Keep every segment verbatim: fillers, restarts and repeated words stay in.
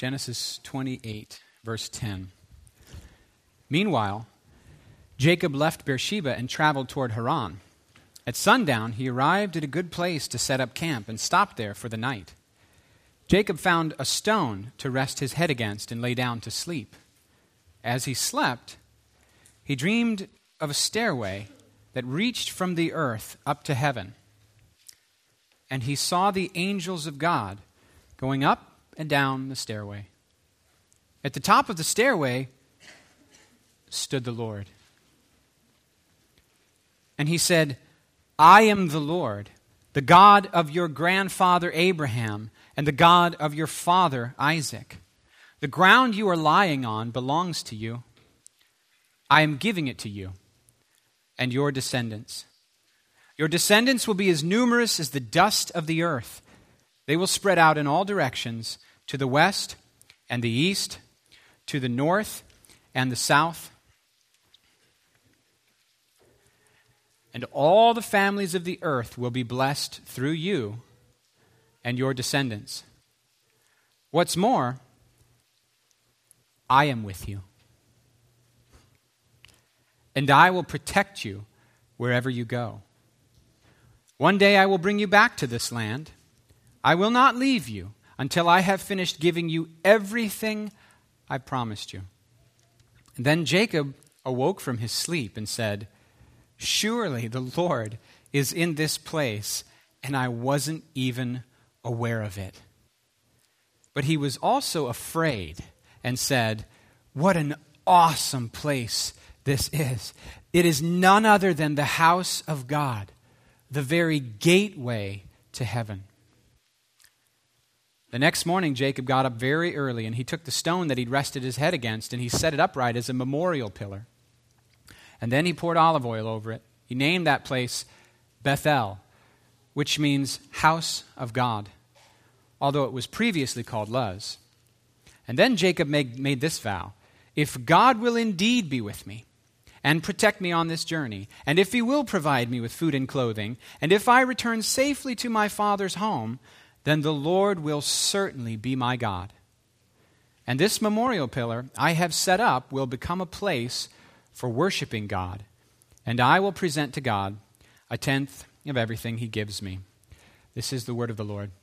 Genesis twenty-eight, verse ten. Meanwhile, Jacob left Beersheba and traveled toward Haran. At sundown, he arrived at a good place to set up camp and stopped there for the night. Jacob found a stone to rest his head against and lay down to sleep. As he slept, he dreamed of a stairway that reached from the earth up to heaven. And he saw the angels of God going up and down the stairway. At the top of the stairway stood the Lord. And he said, I am the Lord, the God of your grandfather Abraham and the God of your father Isaac. The ground you are lying on belongs to you. I am giving it to you and your descendants. Your descendants will be as numerous as the dust of the earth. They will spread out in all directions, to the west and the east, to the north and the south. And all the families of the earth will be blessed through you and your descendants. What's more, I am with you. And I will protect you wherever you go. One day I will bring you back to this land. I will not leave you until I have finished giving you everything I promised you. And then Jacob awoke from his sleep and said, surely the Lord is in this place, and I wasn't even aware of it. But he was also afraid and said, what an awesome place this is. It is none other than the house of God, the very gateway to heaven. The next morning, Jacob got up very early, and he took the stone that he'd rested his head against, and he set it upright as a memorial pillar. And then he poured olive oil over it. He named that place Bethel, which means house of God, although it was previously called Luz. And then Jacob made, made this vow, if God will indeed be with me and protect me on this journey, and if he will provide me with food and clothing, and if I return safely to my father's home, then the Lord will certainly be my God. And this memorial pillar I have set up will become a place for worshiping God, and I will present to God a tenth of everything he gives me. This is the word of the Lord.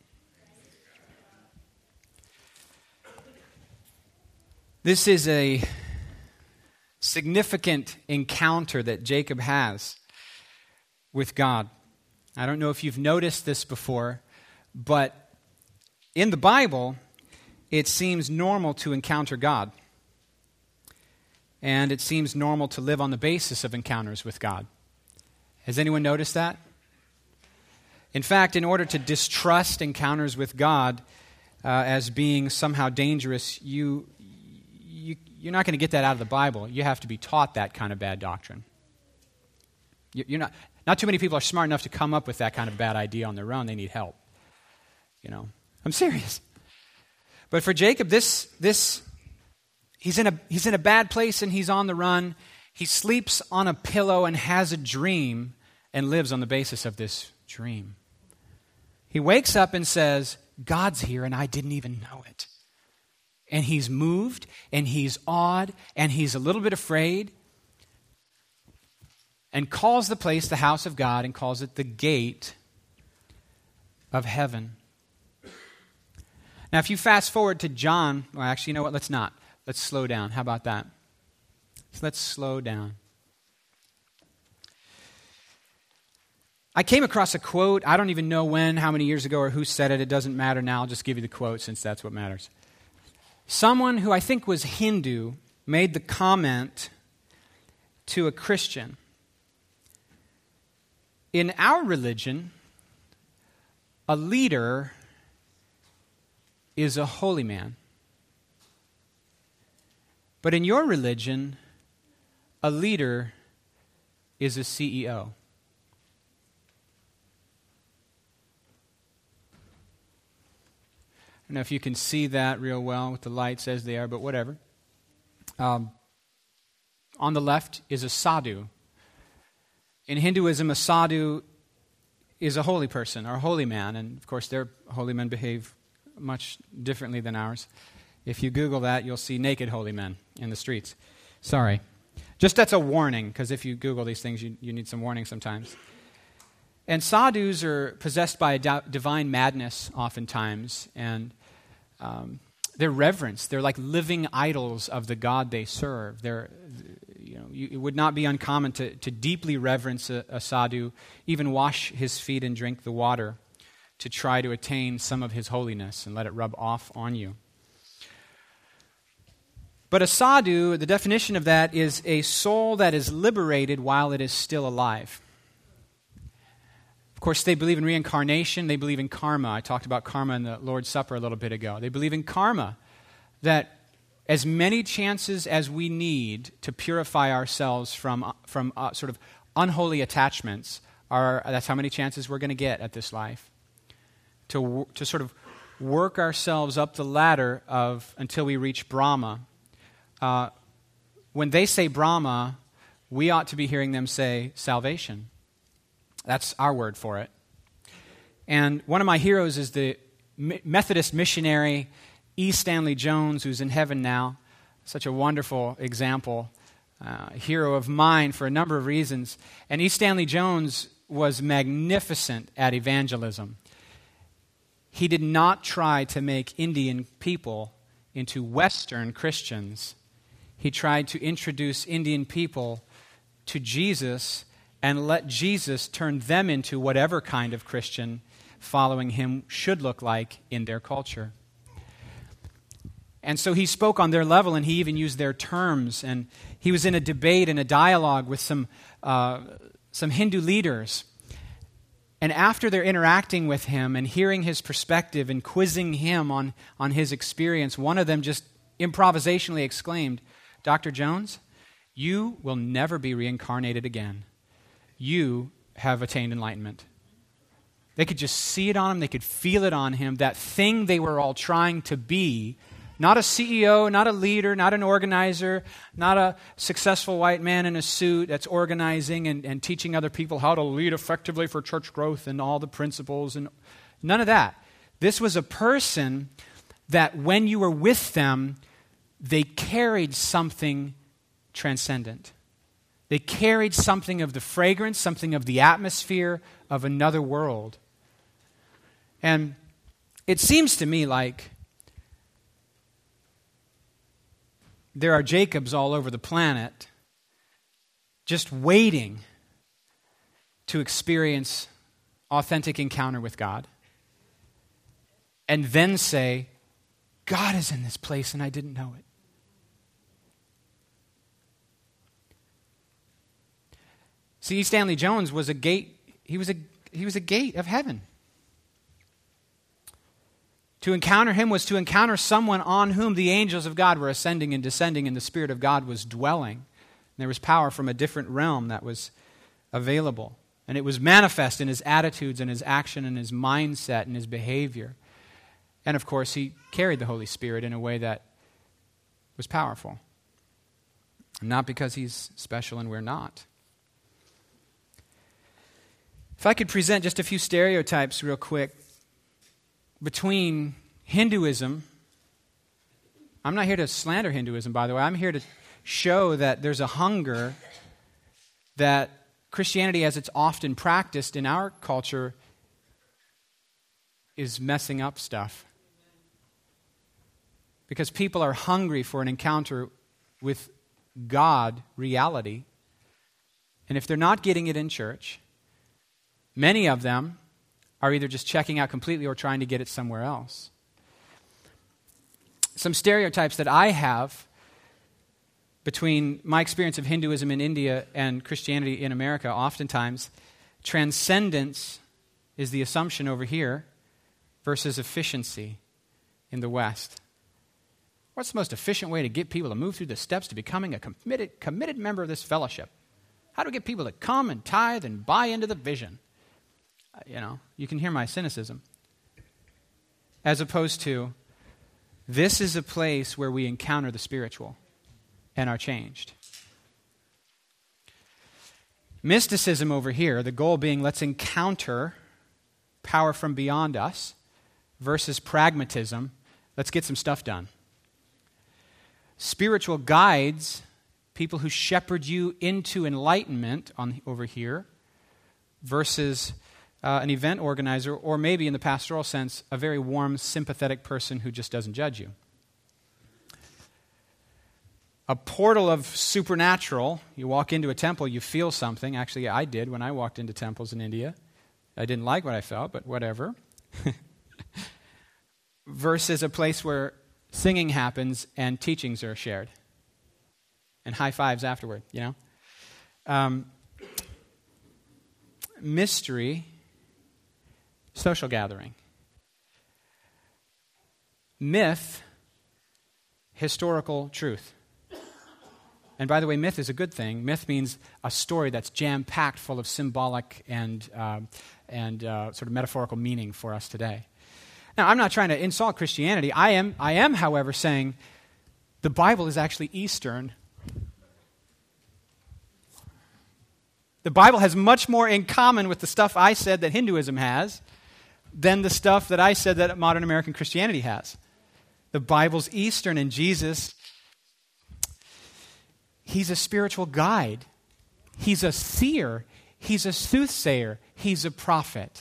This is a significant encounter that Jacob has with God. I don't know if you've noticed this before, but in the Bible, it seems normal to encounter God. And it seems normal to live on the basis of encounters with God. Has anyone noticed that? In fact, in order to distrust encounters with God uh, as being somehow dangerous, you, you, you're not going to get that out of the Bible. You have to be taught that kind of bad doctrine. You, you're not, not too many people are smart enough to come up with that kind of bad idea on their own. They need help. You know, I'm serious. But for Jacob, this this he's in a he's in a bad place and he's on the run. He sleeps on a pillow and has a dream and lives on the basis of this dream. He wakes up and says, God's here and I didn't even know it. And he's moved and he's awed and he's a little bit afraid and calls the place the house of God and calls it the gate of heaven. Now, if you fast forward to John, well, actually, you know what? Let's not. Let's slow down. How about that? So let's slow down. I came across a quote. I don't even know when, how many years ago, or who said it. It doesn't matter now. I'll just give you the quote since that's what matters. Someone who I think was Hindu made the comment to a Christian, in our religion, a leader is a holy man. But in your religion, a leader is a C E O. I don't know if you can see that real well with the lights as they are, but whatever. Um, on the left is a sadhu. In Hinduism, a sadhu is a holy person or a holy man, and of course their holy men behave much differently than ours. If you Google that, you'll see naked holy men in the streets. Sorry. Just that's a warning, because if you Google these things, you, you need some warning sometimes. And sadhus are possessed by a di- divine madness oftentimes, and um, they're reverenced. They're like living idols of the God they serve. They're, you know, you, it would not be uncommon to, to deeply reverence a, a sadhu, even wash his feet and drink the water to try to attain some of his holiness and let it rub off on you. But a sadhu, the definition of that is a soul that is liberated while it is still alive. Of course, they believe in reincarnation. They believe in karma. I talked about karma in the Lord's Supper a little bit ago. They believe in karma, that as many chances as we need to purify ourselves from, from uh, sort of unholy attachments, are, that's how many chances we're going to get at this life. To, to sort of work ourselves up the ladder of until we reach Brahma. Uh, when they say Brahma, we ought to be hearing them say salvation. That's our word for it. And one of my heroes is the Methodist missionary E. Stanley Jones, who's in heaven now. Such a wonderful example, uh, hero of mine for a number of reasons. And E. Stanley Jones was magnificent at evangelism. He did not try to make Indian people into Western Christians. He tried to introduce Indian people to Jesus and let Jesus turn them into whatever kind of Christian following him should look like in their culture. And so he spoke on their level, and he even used their terms. And he was in a debate and a dialogue with some, uh, some Hindu leaders. And after they're interacting with him and hearing his perspective and quizzing him on, on his experience, one of them just improvisationally exclaimed, "Doctor Jones, you will never be reincarnated again. You have attained enlightenment." They could just see it on him. They could feel it on him. That thing they were all trying to be, not a C E O, not a leader, not an organizer, not a successful white man in a suit that's organizing and, and teaching other people how to lead effectively for church growth and all the principles. And none of that. This was a person that when you were with them, they carried something transcendent. They carried something of the fragrance, something of the atmosphere of another world. And it seems to me like there are Jacobs all over the planet just waiting to experience authentic encounter with God and then say, God is in this place and I didn't know it. See, Stanley Jones was a gate, he was a, he was a gate of heaven. To encounter him was to encounter someone on whom the angels of God were ascending and descending and the Spirit of God was dwelling. And there was power from a different realm that was available. And it was manifest in his attitudes and his action and his mindset and his behavior. And of course, he carried the Holy Spirit in a way that was powerful. Not because he's special and we're not. If I could present just a few stereotypes real quick between Hinduism, I'm not here to slander Hinduism, by the way. I'm here to show that there's a hunger that Christianity, as it's often practiced in our culture, is messing up stuff. Because people are hungry for an encounter with God, reality. And if they're not getting it in church, many of them are either just checking out completely or trying to get it somewhere else. Some stereotypes that I have between my experience of Hinduism in India and Christianity in America, oftentimes, transcendence is the assumption over here versus efficiency in the West. What's the most efficient way to get people to move through the steps to becoming a committed, committed member of this fellowship? How do we get people to come and tithe and buy into the vision? You know, you can hear my cynicism. As opposed to, this is a place where we encounter the spiritual and are changed. Mysticism over here, the goal being let's encounter power from beyond us, versus pragmatism, let's get some stuff done. spiritual guides, people who shepherd you into enlightenment on over here, versus uh, an event organizer, or maybe in the pastoral sense, a very warm, sympathetic person who just doesn't judge you. A portal of supernatural, you walk into a temple, you feel something. Actually, I did when I walked into temples in India. I didn't like what I felt, but whatever. Versus a place where singing happens and teachings are shared. And high fives afterward, you know? Um, mystery, social gathering. Myth, historical truth. And by the way, myth is a good thing. Myth means a story that's jam-packed full of symbolic and, uh, and uh, sort of metaphorical meaning for us today. Now, I'm not trying to insult Christianity. I am, I am, however, saying the Bible is actually Eastern. The Bible has much more in common with the stuff I said that Hinduism has than the stuff that I said that modern American Christianity has. The Bible's Eastern, and Jesus, he's a spiritual guide. He's a seer. He's a soothsayer. He's a prophet.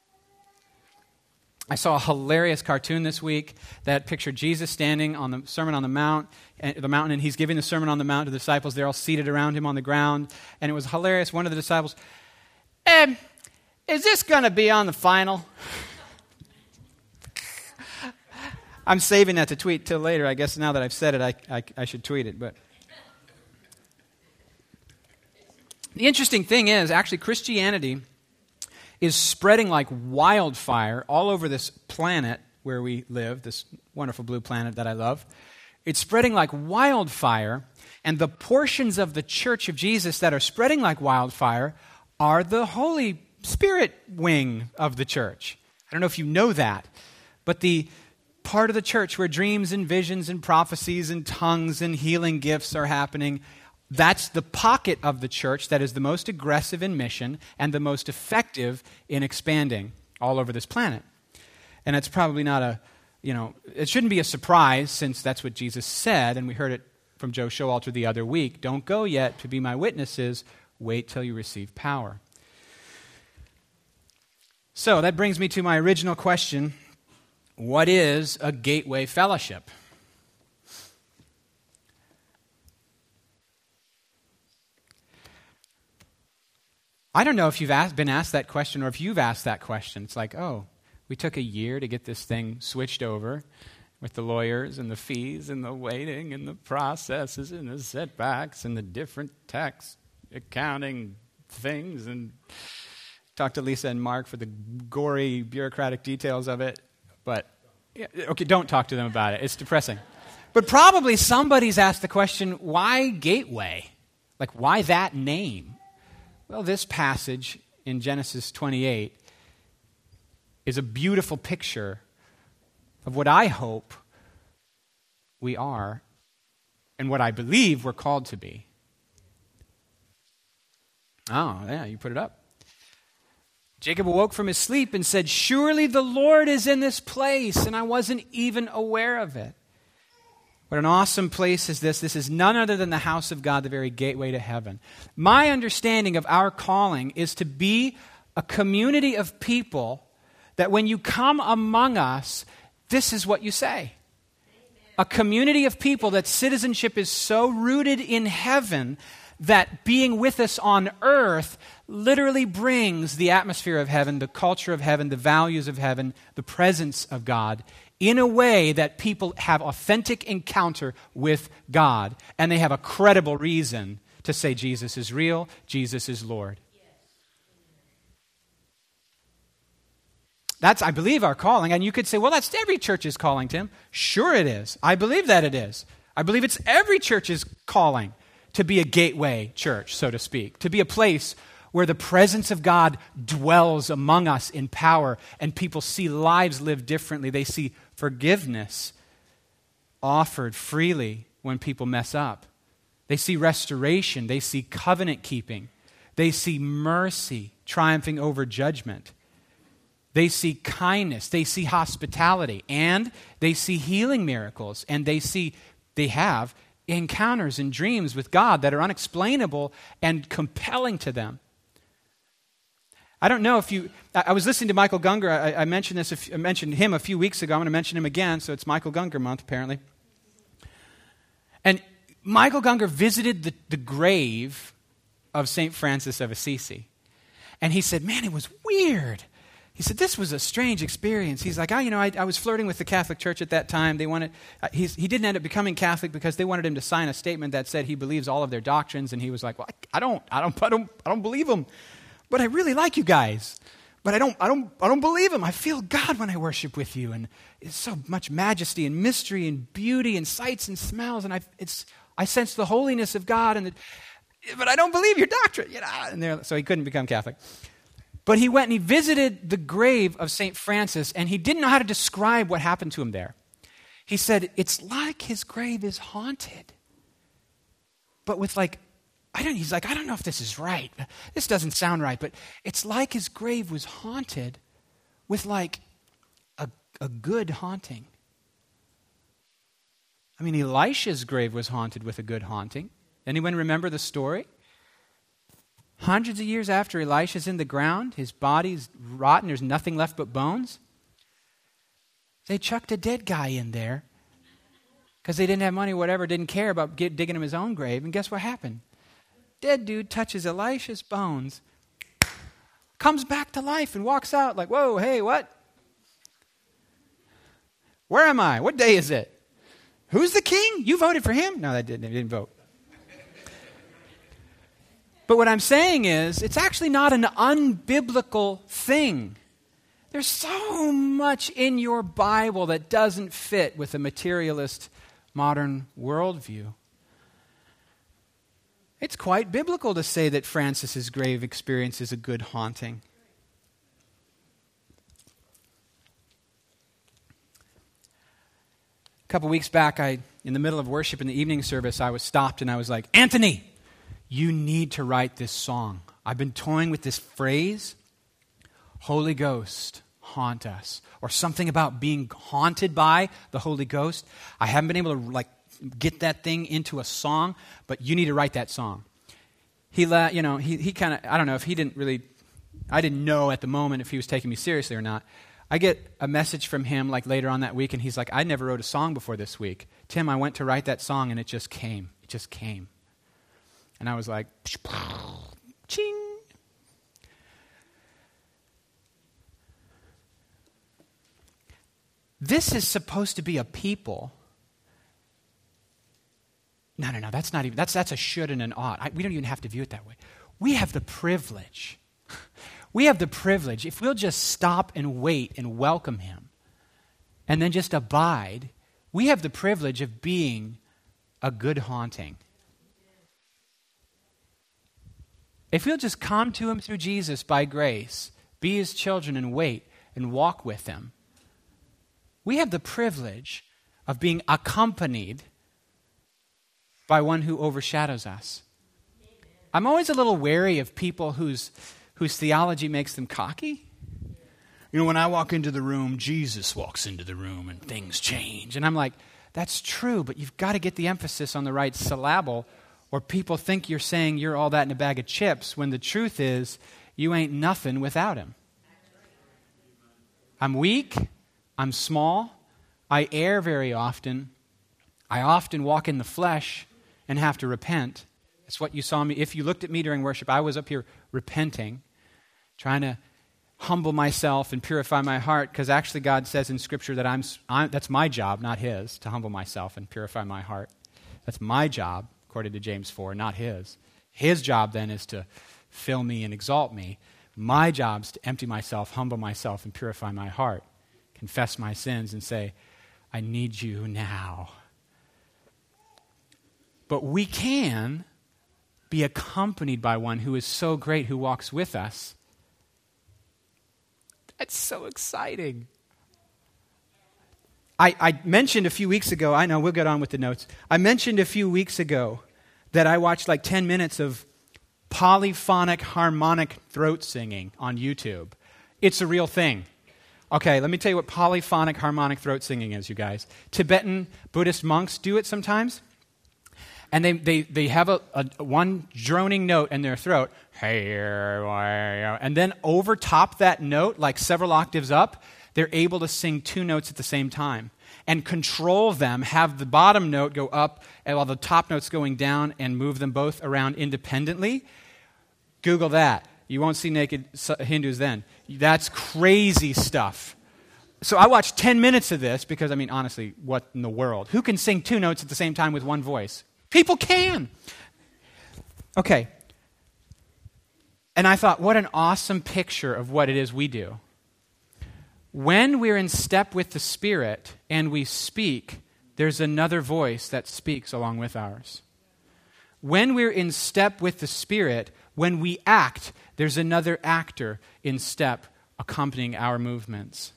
I saw a hilarious cartoon this week that pictured Jesus standing on the Sermon on the Mount, the mountain, and he's giving the Sermon on the Mount to the disciples. They're all seated around him on the ground, and it was hilarious. One of the disciples, eh, is this going to be on the final? I'm saving that to tweet till later. I guess now that I've said it, I, I, I should tweet it. But the interesting thing is, actually, Christianity is spreading like wildfire all over this planet where we live, this wonderful blue planet that I love. It's spreading like wildfire, and the portions of the Church of Jesus that are spreading like wildfire are the Holy Spirit wing of the church. I don't know if you know that, but the part of the church where dreams and visions and prophecies and tongues and healing gifts are happening, that's the pocket of the church that is the most aggressive in mission and the most effective in expanding all over this planet. And it's probably not a, you know, it shouldn't be a surprise, since that's what Jesus said, and we heard it from Joe Showalter the other week. Don't go yet to be my witnesses. Wait till you receive power. So that brings me to my original question. What is a gateway fellowship? I don't know if you've asked, been asked that question, or if you've asked that question. It's like, oh, we took a year to get this thing switched over with the lawyers and the fees and the waiting and the processes and the setbacks and the different tax accounting things, and talk to Lisa and Mark for the gory bureaucratic details of it. But, yeah, okay, don't talk to them about it. It's depressing. But probably somebody's asked the question, why Gateway? Like, why that name? Well, this passage in Genesis twenty-eight is a beautiful picture of what I hope we are and what I believe we're called to be. Oh, yeah, you put it up. Jacob awoke from his sleep and said, "Surely the Lord is in this place, and I wasn't even aware of it." What an awesome place is this. This is none other than the house of God, the very gateway to heaven. My understanding of our calling is to be a community of people that when you come among us, this is what you say. A community of people that citizenship is so rooted in heaven that being with us on earth literally brings the atmosphere of heaven, the culture of heaven, the values of heaven, the presence of God, in a way that people have authentic encounter with God, and they have a credible reason to say Jesus is real, Jesus is Lord. That's, I believe, our calling. And you could say, well, that's every church's calling, Tim. Sure it is. I believe that it is. I believe it's every church's calling to be a gateway church, so to speak, to be a place where the presence of God dwells among us in power, and people see lives lived differently. They see forgiveness offered freely when people mess up. They see restoration. They see covenant keeping. They see mercy triumphing over judgment. They see kindness. They see hospitality. And they see healing miracles. And they see they have encounters and dreams with God that are unexplainable and compelling to them. I don't know if you, I, I was listening to Michael Gungor. I, I mentioned this, a few, I mentioned him a few weeks ago. I'm going to mention him again, so it's Michael Gungor month, apparently. And Michael Gungor visited the, the grave of Saint Francis of Assisi. And he said, man, it was weird. He said, this was a strange experience. He's like, I, you know, I, I was flirting with the Catholic Church at that time. They wanted, uh, he's, he didn't end up becoming Catholic because they wanted him to sign a statement that said he believes all of their doctrines. And he was like, well, I, I don't, I don't, I don't, I don't believe them. But I really like you guys. But I don't, I don't, I don't believe him. I feel God when I worship with you, and it's so much majesty and mystery and beauty and sights and smells, and I, it's, I sense the holiness of God. And the, but I don't believe your doctrine, you know. And so he couldn't become Catholic. But he went and he visited the grave of Saint Francis, and he didn't know how to describe what happened to him there. He said, it's like his grave is haunted. But with like, I don't, he's like, I don't know if this is right. This doesn't sound right, but it's like his grave was haunted with like a, a good haunting. I mean, Elisha's grave was haunted with a good haunting. Anyone remember the story? Hundreds of years after Elisha's in the ground, his body's rotten, there's nothing left but bones. They chucked a dead guy in there because they didn't have money or whatever, didn't care about get, digging him his own grave. And guess what happened? Dead dude touches Elisha's bones, comes back to life and walks out like, whoa, hey, what? Where am I? What day is it? Who's the king? You voted for him? No, that didn't, they didn't vote. But what I'm saying is, it's actually not an unbiblical thing. There's so much in your Bible that doesn't fit with a materialist modern worldview. It's quite biblical to say that Francis's grave experiences a good haunting. A couple weeks back, I, in the middle of worship in the evening service, I was stopped and I was like, Anthony, you need to write this song. I've been toying with this phrase, Holy Ghost, haunt us, or something about being haunted by the Holy Ghost. I haven't been able to like get that thing into a song, but you need to write that song. He, la- you know, he he kind of, I don't know if he didn't really, I didn't know at the moment if he was taking me seriously or not. I get a message from him like later on that week, and he's like, I never wrote a song before this week. Tim, I went to write that song, and it just came. It just came. And I was like, ching. This is supposed to be a people. No, no, no, that's not even, that's that's a should and an ought. I, we don't even have to view it that way. We have the privilege. We have the privilege, if we'll just stop and wait and welcome him, and then just abide, we have the privilege of being a good haunting. If we'll just come to him through Jesus by grace, be his children and wait and walk with him, we have the privilege of being accompanied by one who overshadows us. I'm always a little wary of people whose, whose theology makes them cocky. You know, when I walk into the room, Jesus walks into the room and things change. And I'm like, that's true, but you've got to get the emphasis on the right syllable, or people think you're saying you're all that in a bag of chips, when the truth is, you ain't nothing without him. I'm weak. I'm small. I err very often. I often walk in the flesh and have to repent. That's what you saw me. If you looked at me during worship, I was up here repenting, trying to humble myself and purify my heart, because actually God says in Scripture that I'm, I'm that's my job, not his, to humble myself and purify my heart. That's my job, according to James four, not his. His job then is to fill me and exalt me. My job is to empty myself, humble myself, and purify my heart. Confess my sins and say, I need you now. But we can be accompanied by one who is so great, who walks with us. That's so exciting. I, I mentioned a few weeks ago, I know, we'll get on with the notes. I mentioned a few weeks ago that I watched like ten minutes of polyphonic harmonic throat singing on YouTube. It's a real thing. Okay, let me tell you what polyphonic harmonic throat singing is, you guys. Tibetan Buddhist monks do it sometimes. And they, they, they have a, a one droning note in their throat. And then over top that note, like several octaves up, they're able to sing two notes at the same time and control them, have the bottom note go up and while the top note's going down and move them both around independently. Google that. You won't see naked Hindus then. That's crazy stuff. So I watched ten minutes of this because, I mean, honestly, what in the world? Who can sing two notes at the same time with one voice? People can. Okay. And I thought, what an awesome picture of what it is we do. When we're in step with the Spirit and we speak, there's another voice that speaks along with ours. When we're in step with the Spirit, when we act, there's another actor in step accompanying our movements.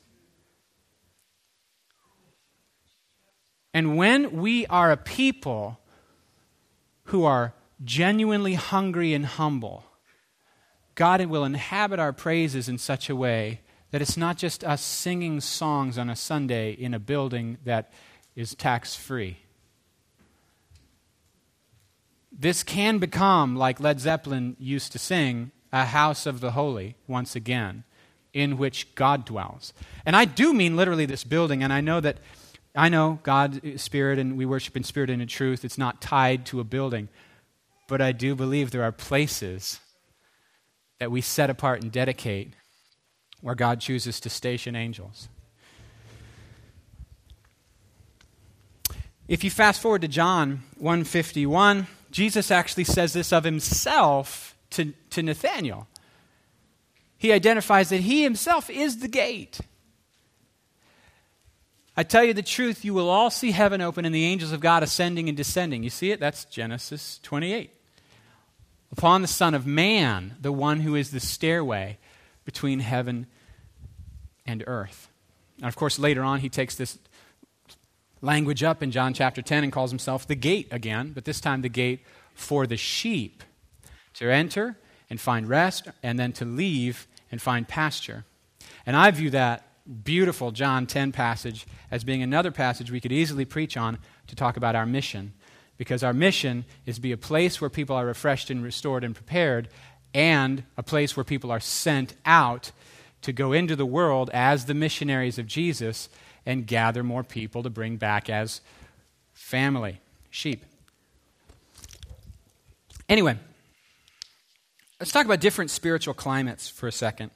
And when we are a people who are genuinely hungry and humble, God will inhabit our praises in such a way that it's not just us singing songs on a Sunday in a building that is tax-free. This can become, like Led Zeppelin used to sing, a house of the holy once again, in which God dwells. And I do mean literally this building, and I know that I know God is spirit and we worship in spirit and in truth. It's not tied to a building. But I do believe there are places that we set apart and dedicate where God chooses to station angels. If you fast forward to John one fifty-one, Jesus actually says this of himself to, to Nathanael. He identifies that he himself is the gate. I tell you the truth, you will all see heaven open and the angels of God ascending and descending. You see it? That's Genesis twenty-eight. Upon the Son of Man, the one who is the stairway between heaven and earth. And of course, later on, he takes this language up in John chapter ten and calls himself the gate again, but this time the gate for the sheep to enter and find rest and then to leave and find pasture. And I view that beautiful John ten passage as being another passage we could easily preach on to talk about our mission. Because our mission is to be a place where people are refreshed and restored and prepared, and a place where people are sent out to go into the world as the missionaries of Jesus and gather more people to bring back as family, sheep. Anyway, let's talk about different spiritual climates for a second.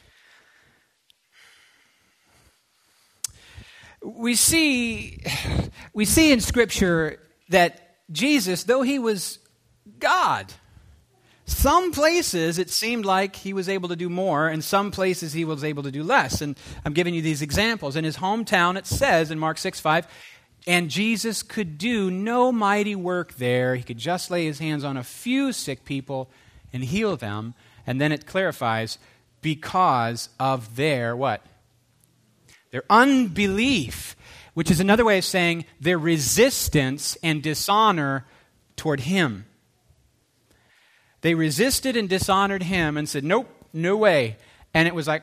We see, we see in Scripture that Jesus, though he was God, some places it seemed like he was able to do more, and some places he was able to do less. And I'm giving you these examples. In his hometown, it says in Mark six five, and Jesus could do no mighty work there. He could just lay his hands on a few sick people and heal them. And then it clarifies, because of their what? Their unbelief, which is another way of saying their resistance and dishonor toward him. They resisted and dishonored him and said, nope, no way. And it was like,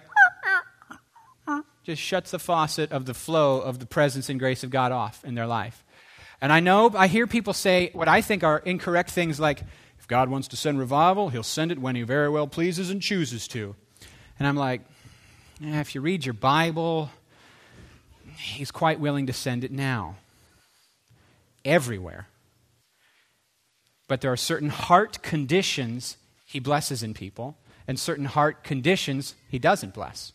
just shuts the faucet of the flow of the presence and grace of God off in their life. And I know, I hear people say what I think are incorrect things like, if God wants to send revival, he'll send it when he very well pleases and chooses to. And I'm like, eh, if you read your Bible, he's quite willing to send it now. Everywhere. But there are certain heart conditions he blesses in people, and certain heart conditions he doesn't bless.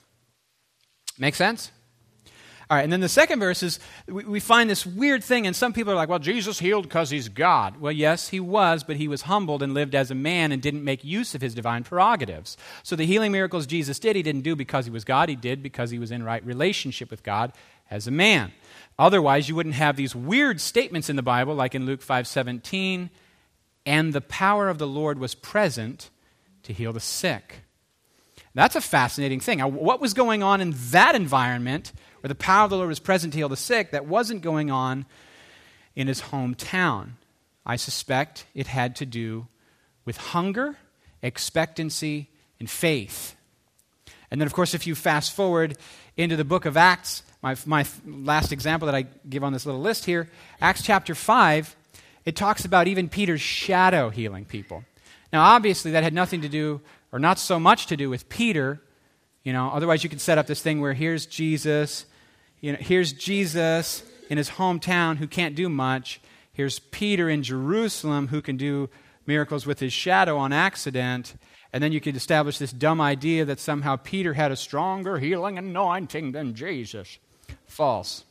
Make sense? All right, and then the second verse is, we, we find this weird thing, and some people are like, well, Jesus healed because he's God. Well, yes, he was, but he was humbled and lived as a man and didn't make use of his divine prerogatives. So the healing miracles Jesus did, he didn't do because he was God. He did because he was in right relationship with God as a man. Otherwise, you wouldn't have these weird statements in the Bible, like in Luke five seventeen, and the power of the Lord was present to heal the sick. That's a fascinating thing. Now, what was going on in that environment where the power of the Lord was present to heal the sick that wasn't going on in his hometown? I suspect it had to do with hunger, expectancy, and faith. And then, of course, if you fast forward into the book of Acts, my, my last example that I give on this little list here, Acts chapter five, it talks about even Peter's shadow healing people. Now, obviously, that had nothing to do, or not so much to do with Peter. You know, otherwise you could set up this thing where here's Jesus, you know, here's Jesus in his hometown who can't do much. Here's Peter in Jerusalem who can do miracles with his shadow on accident. And then you could establish this dumb idea that somehow Peter had a stronger healing anointing than Jesus. False.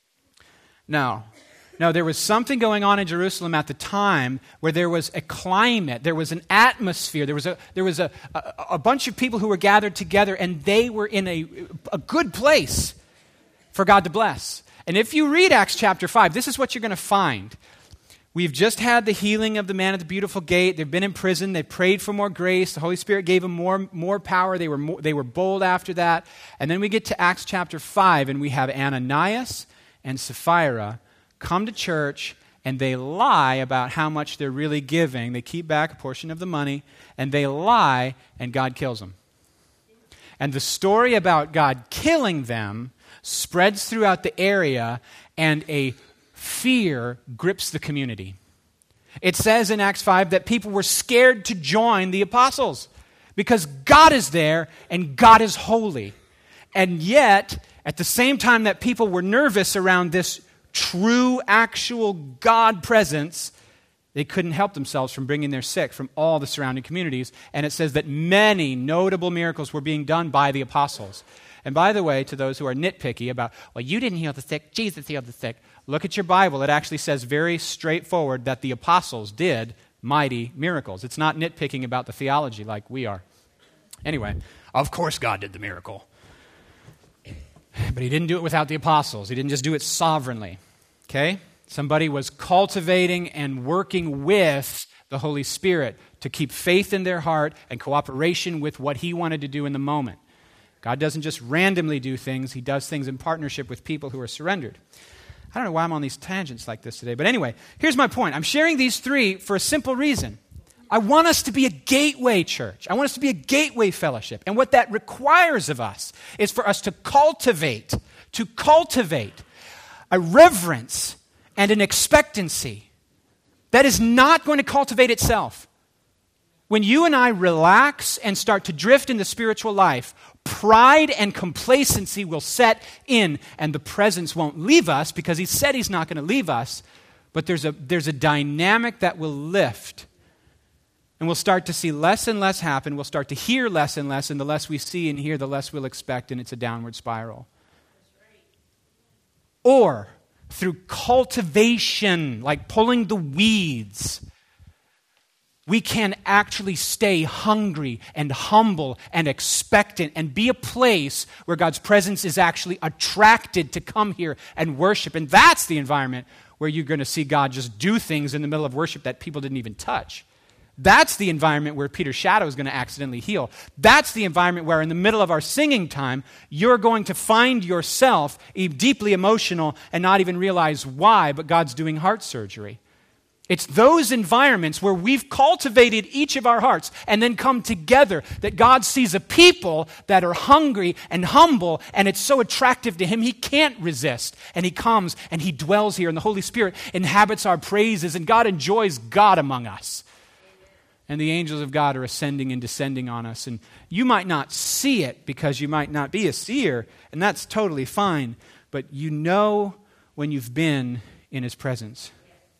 No. No, there was something going on in Jerusalem at the time where there was a climate, there was an atmosphere, there was a there was a, a, a bunch of people who were gathered together, and they were in a, a good place for God to bless. And if you read Acts chapter five, this is what you're going to find. We've just had the healing of the man at the beautiful gate. They've been in prison. They prayed for more grace. The Holy Spirit gave them more, more power. They were, more, they were bold after that. And then we get to Acts chapter five, and we have Ananias and Sapphira come to church, and they lie about how much they're really giving. They keep back a portion of the money, and they lie, and God kills them. And the story about God killing them spreads throughout the area, and a fear grips the community. It says in Acts five that people were scared to join the apostles because God is there and God is holy. And yet, at the same time that people were nervous around this true, actual God presence, they couldn't help themselves from bringing their sick from all the surrounding communities. And it says that many notable miracles were being done by the apostles. And by the way, to those who are nitpicky about, well, you didn't heal the sick, Jesus healed the sick. Look at your Bible. It actually says very straightforward that the apostles did mighty miracles. It's not nitpicking about the theology like we are. Anyway, of course God did the miracle. But he didn't do it without the apostles. He didn't just do it sovereignly. Okay? Somebody was cultivating and working with the Holy Spirit to keep faith in their heart and cooperation with what he wanted to do in the moment. God doesn't just randomly do things. He does things in partnership with people who are surrendered. I don't know why I'm on these tangents like this today. But anyway, here's my point. I'm sharing these three for a simple reason. I want us to be a gateway church. I want us to be a gateway fellowship. And what that requires of us is for us to cultivate, to cultivate a reverence and an expectancy that is not going to cultivate itself. When you and I relax and start to drift into spiritual life, pride and complacency will set in, and the presence won't leave us because he said he's not going to leave us. But there's a, there's a dynamic that will lift. And we'll start to see less and less happen. We'll start to hear less and less. And the less we see and hear, the less we'll expect. And it's a downward spiral. Or through cultivation, like pulling the weeds, we can actually stay hungry and humble and expectant and be a place where God's presence is actually attracted to come here and worship. And that's the environment where you're going to see God just do things in the middle of worship that people didn't even touch. That's the environment where Peter's shadow is going to accidentally heal. That's the environment where in the middle of our singing time, you're going to find yourself deeply emotional and not even realize why, but God's doing heart surgery. It's those environments where we've cultivated each of our hearts and then come together that God sees a people that are hungry and humble, and it's so attractive to him he can't resist. And he comes and he dwells here, and the Holy Spirit inhabits our praises, and God enjoys God among us. And the angels of God are ascending and descending on us. And you might not see it because you might not be a seer, and that's totally fine. But you know when you've been in his presence.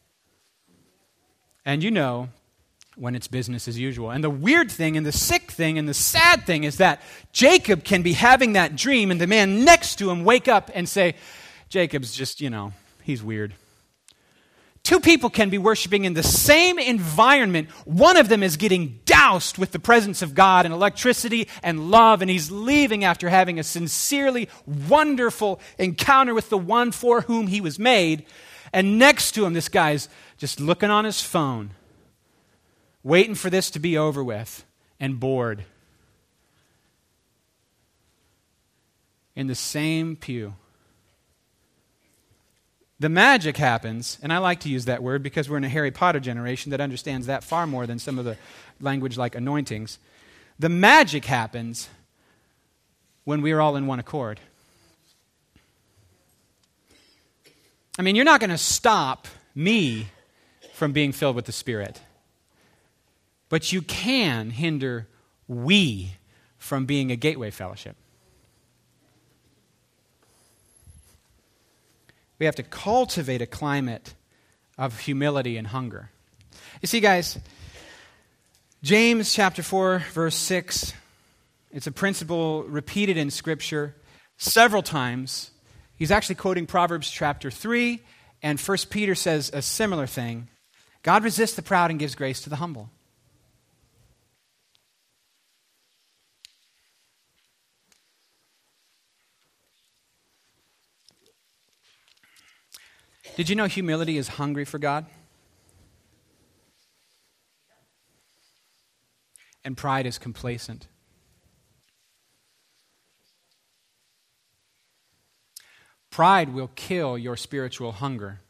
And you know when it's business as usual. And the weird thing and the sick thing and the sad thing is that Jacob can be having that dream and the man next to him wake up and say, Jacob's just, you know, he's weird. Two people can be worshiping in the same environment. One of them is getting doused with the presence of God and electricity and love, and he's leaving after having a sincerely wonderful encounter with the one for whom he was made. And next to him, this guy's just looking on his phone, waiting for this to be over with, and bored. In the same pew. The magic happens, and I like to use that word because we're in a Harry Potter generation that understands that far more than some of the language like anointings. The magic happens when we are all in one accord. I mean, you're not going to stop me from being filled with the Spirit, but you can hinder we from being a gateway fellowship. We have to cultivate a climate of humility and hunger. You see, guys, James chapter four, verse six, it's a principle repeated in Scripture several times. He's actually quoting Proverbs chapter three, and First Peter says a similar thing. God resists the proud and gives grace to the humble. Did you know humility is hungry for God? And pride is complacent. Pride will kill your spiritual hunger.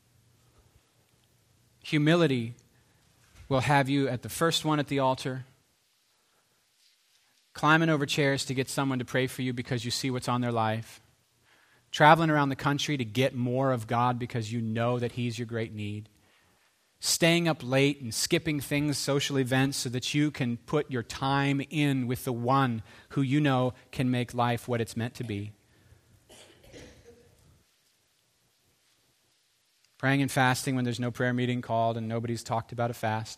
Humility will have you at the first one at the altar, climbing over chairs to get someone to pray for you because you see what's on their life, traveling around the country to get more of God because you know that He's your great need, staying up late and skipping things, social events, so that you can put your time in with the one who you know can make life what it's meant to be. Praying and fasting when there's no prayer meeting called and nobody's talked about a fast.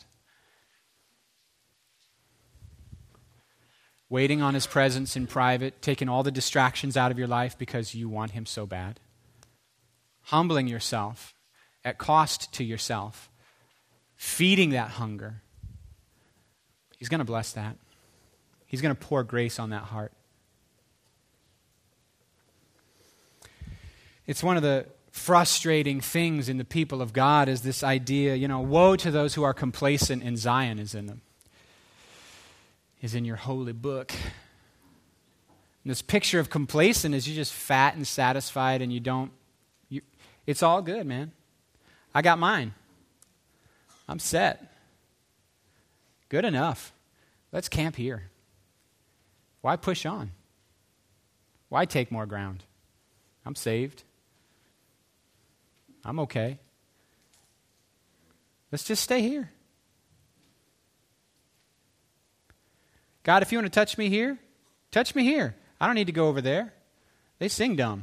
Waiting on His presence in private, taking all the distractions out of your life because you want Him so bad. Humbling yourself at cost to yourself. Feeding that hunger. He's going to bless that. He's going to pour grace on that heart. It's one of the frustrating things in the people of God is this idea, you know, woe to those who are complacent and Zion is in them. Is in your holy book. And this picture of complacent is you're just fat and satisfied and you don't, you, it's all good, man. I got mine. I'm set. Good enough. Let's camp here. Why push on? Why take more ground? I'm saved. I'm okay. Let's just stay here. God, if you want to touch me here, touch me here. I don't need to go over there. They sing dumb.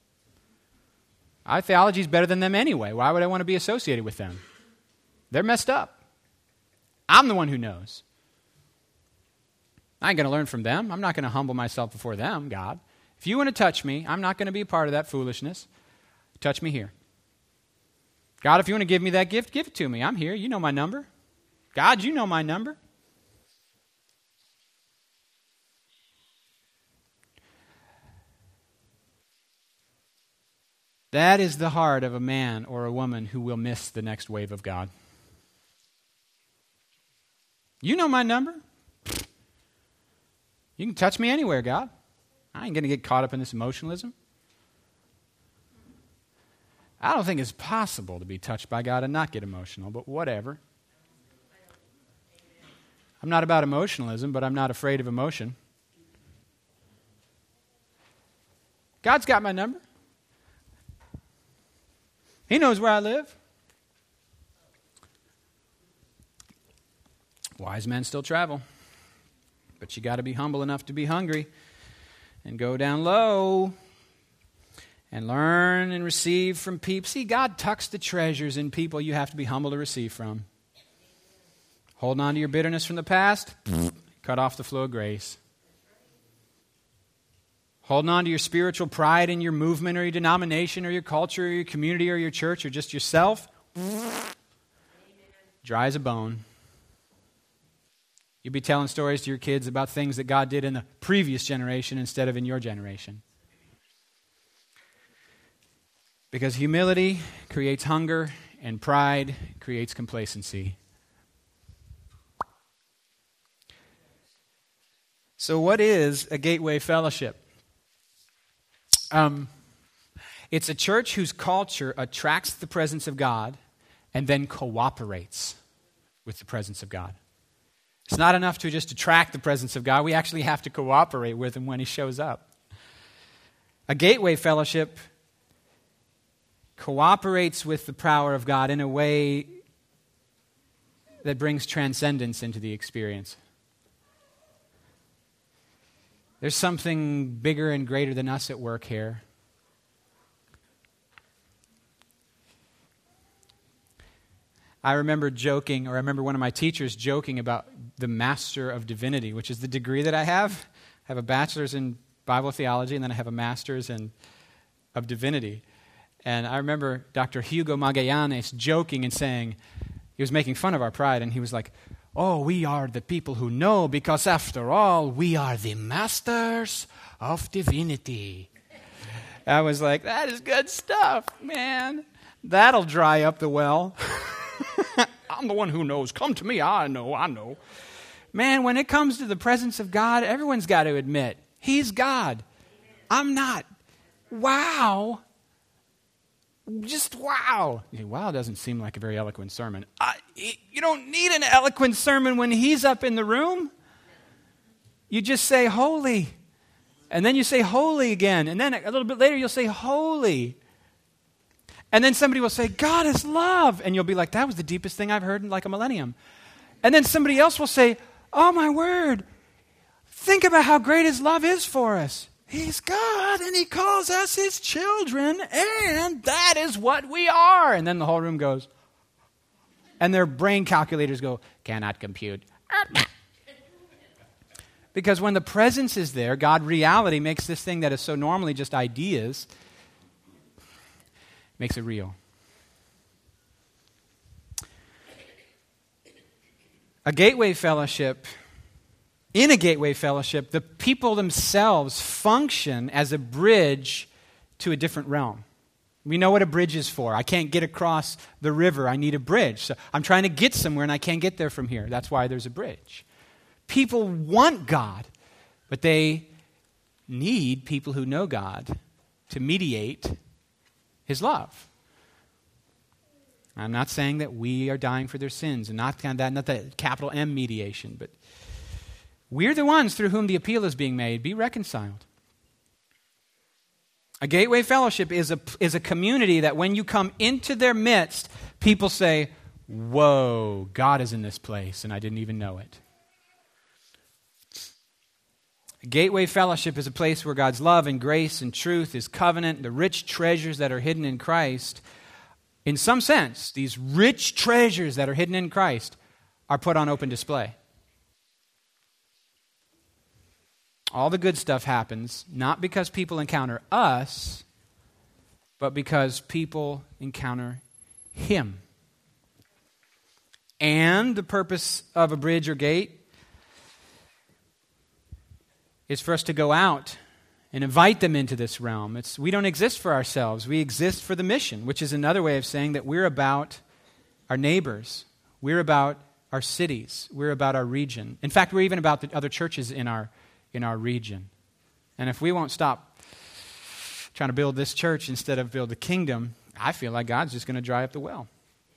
Our theology is better than them anyway. Why would I want to be associated with them? They're messed up. I'm the one who knows. I ain't going to learn from them. I'm not going to humble myself before them, God. If you want to touch me, I'm not going to be a part of that foolishness. Touch me here. God, if you want to give me that gift, give it to me. I'm here. You know my number. God, you know my number. That is the heart of a man or a woman who will miss the next wave of God. You know my number. You can touch me anywhere, God. I ain't going to get caught up in this emotionalism. I don't think it's possible to be touched by God and not get emotional, but whatever. I'm not about emotionalism, but I'm not afraid of emotion. God's got my number. He knows where I live. Wise men still travel. But you got to be humble enough to be hungry and go down low and learn and receive from people. See, God tucks the treasures in people you have to be humble to receive from. Holding on to your bitterness from the past, cut off the flow of grace. Holding on to your spiritual pride in your movement or your denomination or your culture or your community or your church or just yourself, dry as a bone. You'll be telling stories to your kids about things that God did in the previous generation instead of in your generation. Because humility creates hunger and pride creates complacency. So what is a gateway fellowship? Um, it's a church whose culture attracts the presence of God and then cooperates with the presence of God. It's not enough to just attract the presence of God. We actually have to cooperate with him when he shows up. A gateway fellowship cooperates with the power of God in a way that brings transcendence into the experience. There's something bigger and greater than us at work here. I remember joking, or I remember one of my teachers joking about the Master of Divinity, which is the degree that I have. I have a bachelor's in Bible theology, and then I have a master's in of divinity. And I remember Doctor Hugo Magallanes joking and saying, he was making fun of our pride, and he was like, oh, we are the people who know, because after all, we are the masters of divinity. I was like, that is good stuff, man. That'll dry up the well. I'm the one who knows. Come to me. I know, I know. Man, when it comes to the presence of God, everyone's got to admit, he's God. I'm not. Wow. Just wow. Wow doesn't seem like a very eloquent sermon. Uh, you don't need an eloquent sermon when he's up in the room. You just say holy. And then you say holy again. And then a little bit later you'll say holy. And then somebody will say, God is love. And you'll be like, that was the deepest thing I've heard in like a millennium. And then somebody else will say, oh my word, think about how great his love is for us. He's God and he calls us his children, and that is what we are. And then the whole room goes, and their brain calculators go, cannot compute. Because when the presence is there, God reality makes this thing that is so normally just ideas, makes it real. A gateway fellowship, in a gateway fellowship, the people themselves function as a bridge to a different realm. We know what a bridge is for. I can't get across the river. I need a bridge. So I'm trying to get somewhere and I can't get there from here. That's why there's a bridge. People want God, but they need people who know God to mediate his love. I'm not saying that we are dying for their sins, and not kind of that, not that capital M mediation, but we're the ones through whom the appeal is being made. Be reconciled. A gateway fellowship is a, is a community that when you come into their midst, people say, whoa, God is in this place, and I didn't even know it. A gateway fellowship is a place where God's love and grace and truth, his covenant, the rich treasures that are hidden in Christ, in some sense, these rich treasures that are hidden in Christ are put on open display. All the good stuff happens not because people encounter us, but because people encounter him. And the purpose of a bridge or gate is for us to go out and invite them into this realm. It's, we don't exist for ourselves. We exist for the mission, which is another way of saying that we're about our neighbors. We're about our cities. We're about our region. In fact, we're even about the other churches in our in our region. And if we won't stop trying to build this church instead of build the kingdom, I feel like God's just going to dry up the well.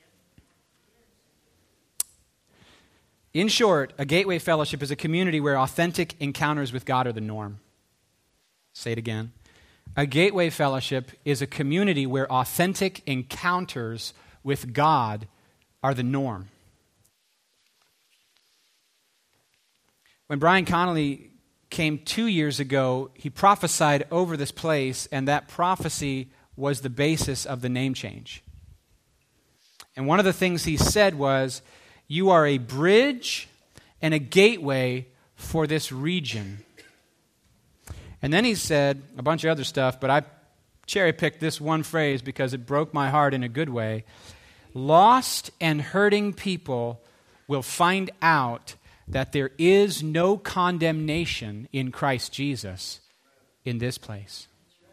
In short, a gateway fellowship is a community where authentic encounters with God are the norm. Say it again. A gateway fellowship is a community where authentic encounters with God are the norm. When Brian Connolly came two years ago, he prophesied over this place, and that prophecy was the basis of the name change. And one of the things he said was, you are a bridge and a gateway for this region. And then he said a bunch of other stuff, but I cherry-picked this one phrase because it broke my heart in a good way. Lost and hurting people will find out that there is no condemnation in Christ Jesus in this place.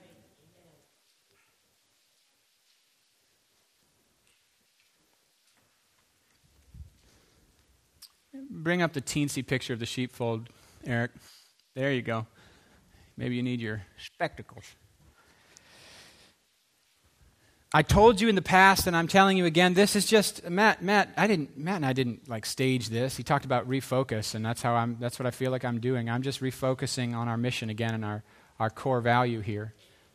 Bring up the teensy picture of the sheepfold, Eric. There you go. Maybe you need your spectacles. I told you in the past, and I'm telling you again, this is just, Matt, Matt, I didn't, Matt and I didn't like stage this. He talked about refocus, and that's how I'm, that's what I feel like I'm doing. I'm just refocusing on our mission again and our, our core value here.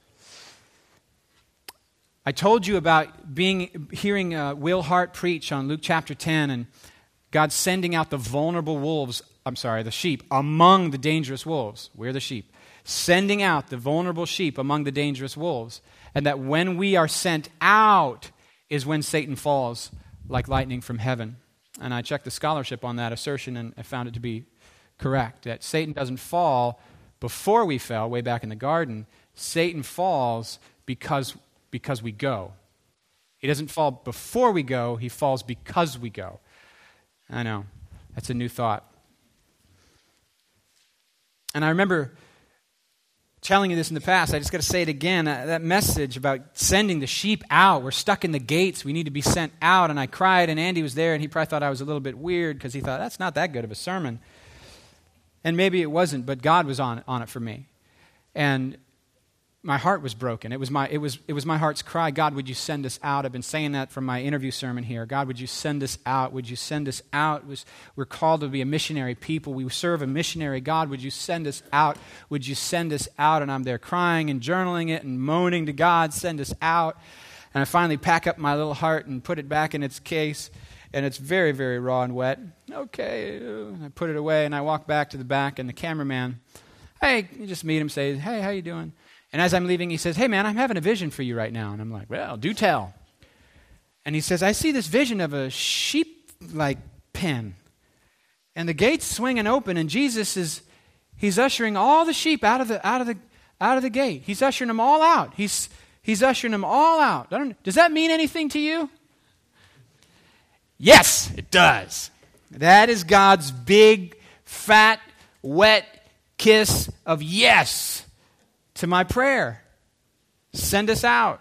I told you about being, hearing uh, Will Hart preach on Luke chapter ten, and God sending out the vulnerable wolves, I'm sorry, the sheep, among the dangerous wolves. We're the sheep. Sending out the vulnerable sheep among the dangerous wolves. And that when we are sent out is when Satan falls like lightning from heaven. And I checked the scholarship on that assertion and I found it to be correct. That Satan doesn't fall before we fell, way back in the garden. Satan falls because, because we go. He doesn't fall before we go, he falls because we go. I know, that's a new thought. And I remember telling you this in the past, I just got to say it again, that, that message about sending the sheep out. We're stuck in the gates. We need to be sent out. And I cried, and Andy was there, and he probably thought I was a little bit weird because he thought, that's not that good of a sermon. And maybe it wasn't, but God was on, on it for me. And my heart was broken. It was my it was it was my heart's cry. God, would you send us out? I've been saying that from my interview sermon here. God, would you send us out? Would you send us out? Was, we're called to be a missionary people. We serve a missionary God. Would you send us out? Would you send us out? And I'm there crying and journaling it and moaning to God, send us out. And I finally pack up my little heart and put it back in its case. And it's very, very raw and wet. Okay. I put it away and I walk back to the back, and the cameraman, hey, you just meet him, say, hey, how you doing? And as I'm leaving, he says, hey, man, I'm having a vision for you right now. And I'm like, well, do tell. And he says, I see this vision of a sheep-like pen. And the gate's swinging open, and Jesus is, he's ushering all the sheep out of the out of the, out of the gate. He's ushering them all out. He's, he's ushering them all out. I don't, does that mean anything to you? Yes, it does. That is God's big, fat, wet kiss of yes to my prayer. Send us out.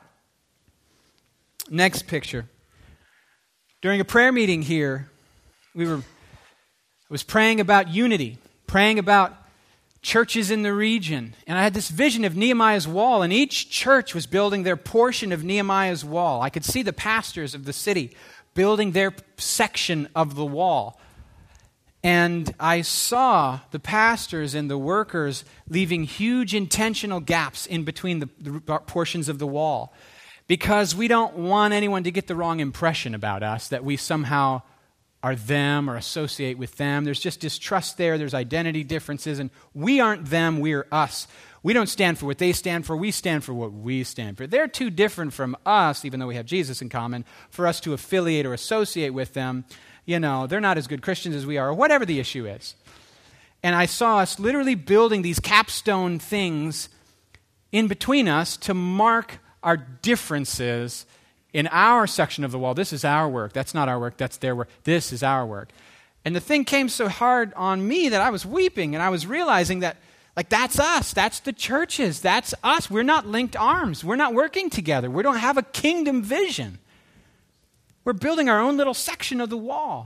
Next picture. During a prayer meeting here, we were I was praying about unity, praying about churches in the region. And I had this vision of Nehemiah's wall, and each church was building their portion of Nehemiah's wall. I could see the pastors of the city building their section of the wall. And I saw the pastors and the workers leaving huge intentional gaps in between the, the portions of the wall, because we don't want anyone to get the wrong impression about us, that we somehow are them or associate with them. There's just distrust there. There's identity differences, and we aren't them, we're us. We don't stand for what they stand for. We stand for what we stand for. They're too different from us, even though we have Jesus in common, for us to affiliate or associate with them. You know, they're not as good Christians as we are, or whatever the issue is. And I saw us literally building these capstone things in between us to mark our differences in our section of the wall. This is our work. That's not our work. That's their work. This is our work. And the thing came so hard on me that I was weeping, and I was realizing that, like, that's us. That's the churches. That's us. We're not linked arms. We're not working together. We don't have a kingdom vision. We're building our own little section of the wall.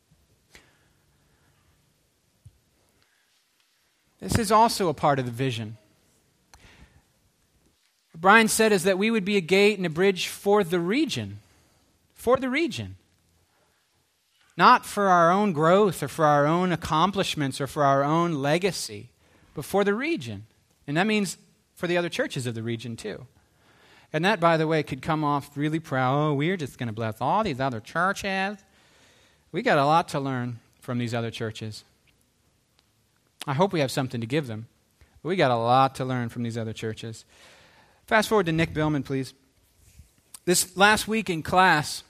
This is also a part of the vision. What Brian said is that we would be a gate and a bridge for the region. For the region. Not for our own growth or for our own accomplishments or for our own legacy, but for the region. And that means for the other churches of the region too. And that, by the way, could come off really proud. Oh, we're just going to bless all these other churches. We got a lot to learn from these other churches. I hope we have something to give them. But we got a lot to learn from these other churches. Fast forward to Nick Billman, please. This last week in class,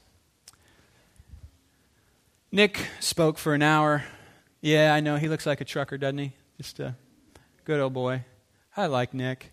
Nick spoke for an hour. Yeah, I know, he looks like a trucker, doesn't he? Just a good old boy. I like Nick.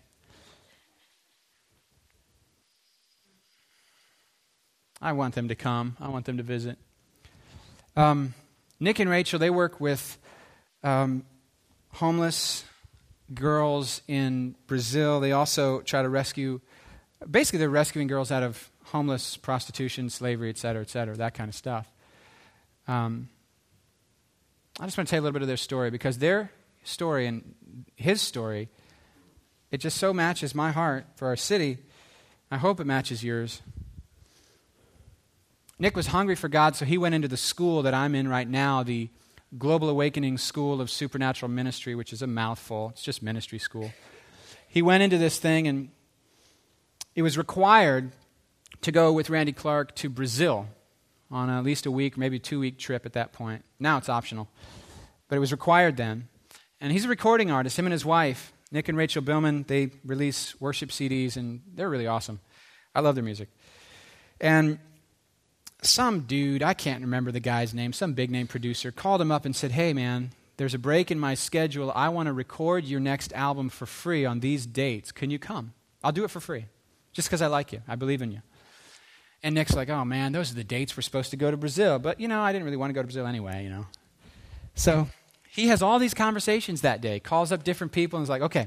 I want them to come. I want them to visit. Um, Nick and Rachel, they work with um, homeless girls in Brazil. They also try to rescue, basically they're rescuing girls out of homeless, prostitution, slavery, et cetera, et cetera, that kind of stuff. Um, I just want to tell you a little bit of their story, because their story and his story, it just so matches my heart for our city. I hope it matches yours. Nick was hungry for God, so he went into the school that I'm in right now, the Global Awakening School of Supernatural Ministry, which is a mouthful. It's just ministry school. He went into this thing, and it was required to go with Randy Clark to Brazil on at least a week, maybe two-week trip at that point. Now it's optional. But it was required then. And he's a recording artist, him and his wife, Nick and Rachel Billman. They release worship C Ds, and they're really awesome. I love their music. And some dude, I can't remember the guy's name, some big-name producer, called him up and said, hey, man, there's a break in my schedule. I want to record your next album for free on these dates. Can you come? I'll do it for free, just because I like you. I believe in you. And Nick's like, oh, man, those are the dates we're supposed to go to Brazil. But, you know, I didn't really want to go to Brazil anyway, you know. So he has all these conversations that day, calls up different people, and is like, okay,